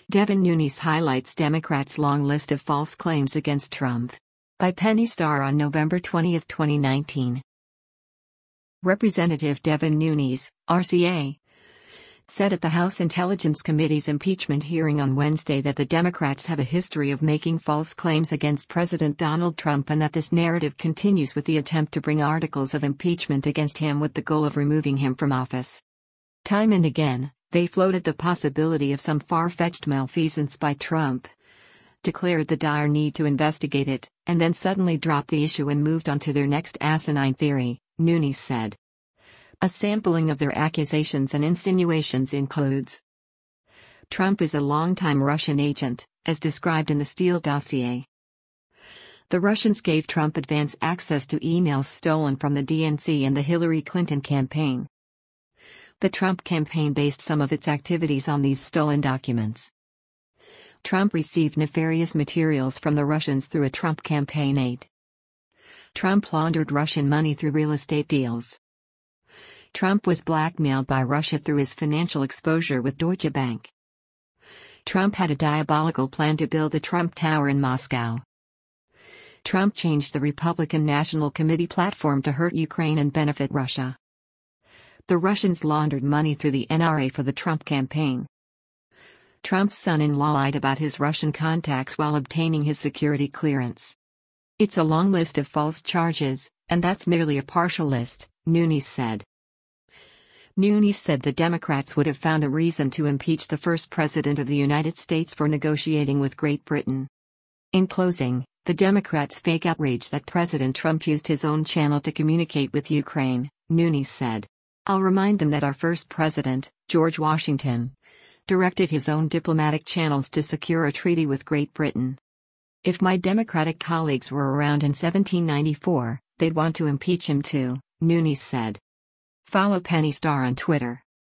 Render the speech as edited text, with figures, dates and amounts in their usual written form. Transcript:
Devin Nunes highlights Democrats' long list of false claims against Trump. By Penny Starr on November 20, 2019. Representative Devin Nunes, RCA, said at the House Intelligence Committee's impeachment hearing on Wednesday that the Democrats have a history of making false claims against President Donald Trump and that this narrative continues with the attempt to bring articles of impeachment against him with the goal of removing him from office. Time and again, they floated the possibility of some far-fetched malfeasance by Trump, declared the dire need to investigate it, and then suddenly dropped the issue and moved on to their next asinine theory, Nunes said. A sampling of their accusations and insinuations includes: Trump is a longtime Russian agent, as described in the Steele dossier. The Russians gave Trump advance access to emails stolen from the DNC and the Hillary Clinton campaign. The Trump campaign based some of its activities on these stolen documents. Trump received nefarious materials from the Russians through a Trump campaign aide. Trump laundered Russian money through real estate deals. Trump was blackmailed by Russia through his financial exposure with Deutsche Bank. Trump had a diabolical plan to build the Trump Tower in Moscow. Trump changed the Republican National Committee platform to hurt Ukraine and benefit Russia. The Russians laundered money through the NRA for the Trump campaign. Trump's son-in-law lied about his Russian contacts while obtaining his security clearance. It's a long list of false charges, and that's merely a partial list, Nunes said. Nunes said the Democrats would have found a reason to impeach the first president of the United States for negotiating with Great Britain. In closing, the Democrats fake outrage that President Trump used his own channel to communicate with Ukraine, Nunes said. I'll remind them that our first president, George Washington, directed his own diplomatic channels to secure a treaty with Great Britain. If my Democratic colleagues were around in 1794, they'd want to impeach him too, Nunes said. Follow Penny Starr on Twitter.